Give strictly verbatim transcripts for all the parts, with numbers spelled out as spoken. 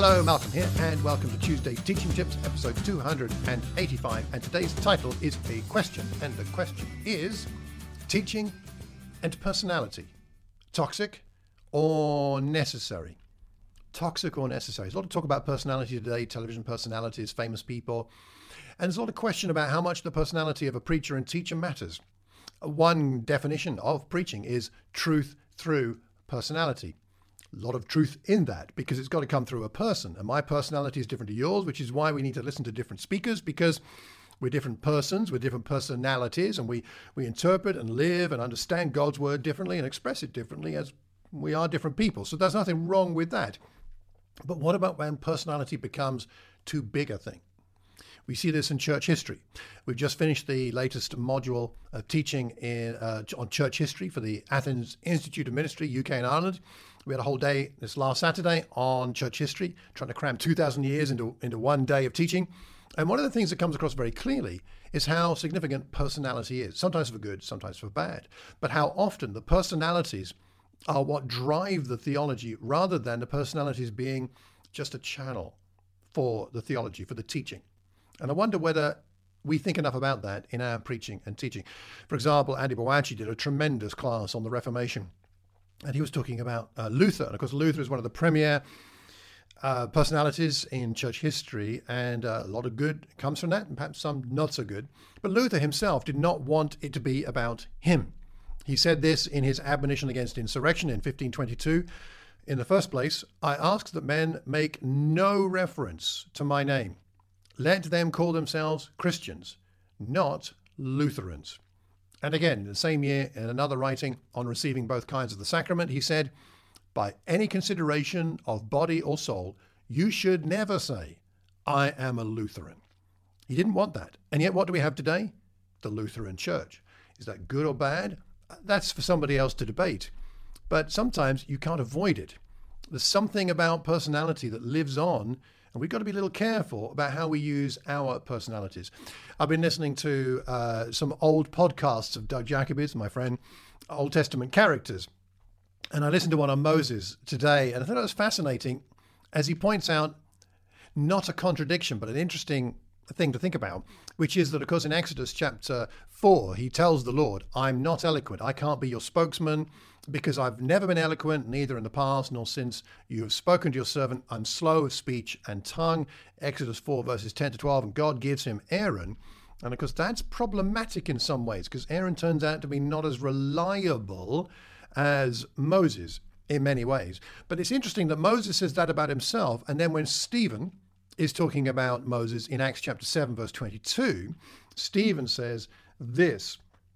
Hello, Malcolm here, and welcome to Tuesday Teaching Tips, episode two hundred eighty-five. And today's title is a question, and the question is: teaching and personality, toxic or necessary? Toxic or necessary? There's a lot of talk about personality today, television personalities, famous people, and there's a lot of question about how much the personality of a preacher and teacher matters. One definition of preaching is truth through personality. A lot of truth in that, because it's got to come through a person. And my personality is different to yours, which is why we need to listen to different speakers, because we're different persons with different personalities, and we, we interpret and live and understand God's word differently and express it differently as we are different people. So there's nothing wrong with that. But what about when personality becomes too big a thing? We see this in church history. We've just finished the latest module of teaching in, uh, on church history for the Athens Institute of Ministry, U K and Ireland. We had a whole day this last Saturday on church history, trying to cram two thousand years into, into one day of teaching. And one of the things that comes across very clearly is how significant personality is, sometimes for good, sometimes for bad, but how often the personalities are what drive the theology rather than the personalities being just a channel for the theology, for the teaching. And I wonder whether we think enough about that in our preaching and teaching. For example, Andy Bowachi did a tremendous class on the Reformation, and he was talking about uh, Luther. And of course, Luther is one of the premier uh, personalities in church history, and uh, a lot of good comes from that, and perhaps some not so good. But Luther himself did not want it to be about him. He said this in his admonition against insurrection in fifteen twenty-two. In the first place, I ask that men make no reference to my name. Let them call themselves Christians, not Lutherans. And again, in the same year, in another writing on receiving both kinds of the sacrament, he said, by any consideration of body or soul, you should never say, I am a Lutheran. He didn't want that. And yet what do we have today? The Lutheran Church. Is that good or bad? That's for somebody else to debate. But sometimes you can't avoid it. There's something about personality that lives on, and we've got to be a little careful about how we use our personalities. I've been listening to uh, some old podcasts of Doug Jacobitz, my friend, Old Testament characters. And I listened to one on Moses today, and I thought it was fascinating as he points out not a contradiction, but an interesting thing to think about, which is that, of course, in Exodus chapter four, he tells the Lord, I'm not eloquent. I can't be your spokesman because I've never been eloquent, neither in the past nor since you have spoken to your servant. I'm slow of speech and tongue. Exodus four, verses ten to twelve, and God gives him Aaron. And of course, that's problematic in some ways because Aaron turns out to be not as reliable as Moses in many ways. But it's interesting that Moses says that about himself. And then when Stephen is talking about Moses in Acts chapter seven, verse twenty-two, Stephen says this: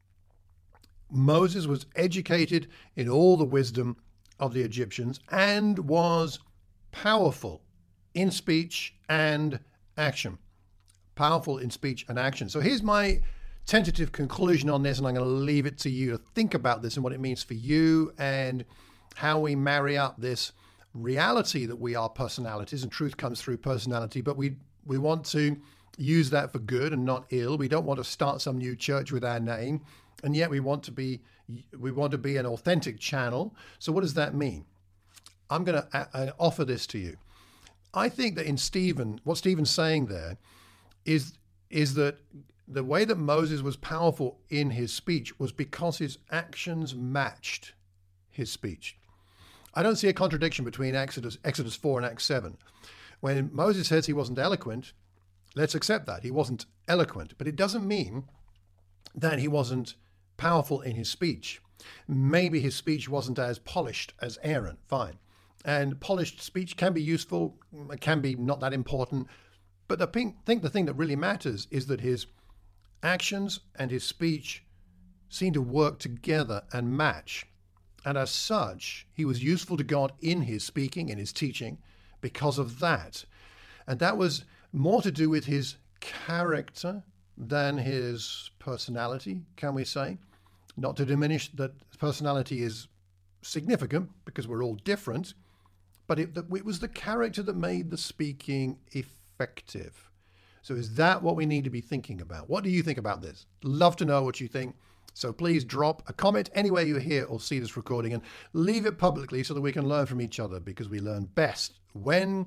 Moses was educated in all the wisdom of the Egyptians and was powerful in speech and action. Powerful in speech and action. So here's my tentative conclusion on this, and I'm going to leave it to you to think about this and what it means for you and how we marry up this reality that we are personalities and truth comes through personality, but we we want to use that for good and not ill. We don't want to start some new church with our name, and yet we want to be we want to be an authentic channel. So what does that mean? I'm going to uh, offer this to you. I think that in Stephen, what Stephen's saying there is is that the way that Moses was powerful in his speech was because his actions matched his speech. I don't see a contradiction between Exodus, Exodus four and Acts seven. When Moses says he wasn't eloquent, let's accept that. He wasn't eloquent, but it doesn't mean that he wasn't powerful in his speech. Maybe his speech wasn't as polished as Aaron, fine. And polished speech can be useful, can be not that important, but I think the thing that really matters is that his actions and his speech seem to work together and match. And as such, he was useful to God in his speaking, in his teaching, because of that. And that was more to do with his character than his personality, can we say? Not to diminish that personality is significant, because we're all different, but it, it was the character that made the speaking effective. So is that what we need to be thinking about? What do you think about this? Love to know what you think. So please drop a comment anywhere you hear or see this recording and leave it publicly so that we can learn from each other, because we learn best when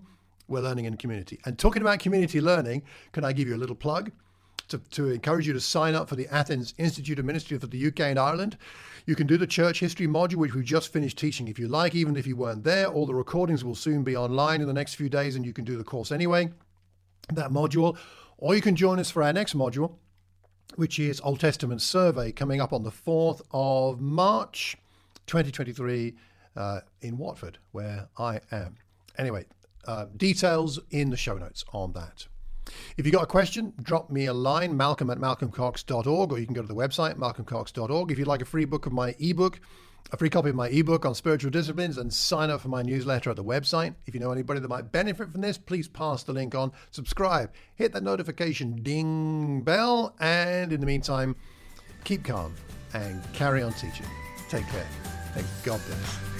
we're learning in community. And talking about community learning, can I give you a little plug to, to encourage you to sign up for the Athens Institute of Ministry for the U K and Ireland? You can do the church history module, which we've just finished teaching. If you like, even if you weren't there, all the recordings will soon be online in the next few days, and you can do the course anyway, that module. Or you can join us for our next module, which is Old Testament Survey, coming up on the fourth of March, twenty twenty-three, uh, in Watford, where I am. Anyway, uh, details in the show notes on that. If you've got a question, drop me a line, malcolm at malcolm cox dot org, or you can go to the website, malcolm cox dot org. If you'd like a free book of my ebook, a free copy of my ebook on spiritual disciplines, and sign up for my newsletter at the website. If you know anybody that might benefit from this, please pass the link on, subscribe, hit that notification ding bell, and in the meantime, keep calm and carry on teaching. Take care, and God bless.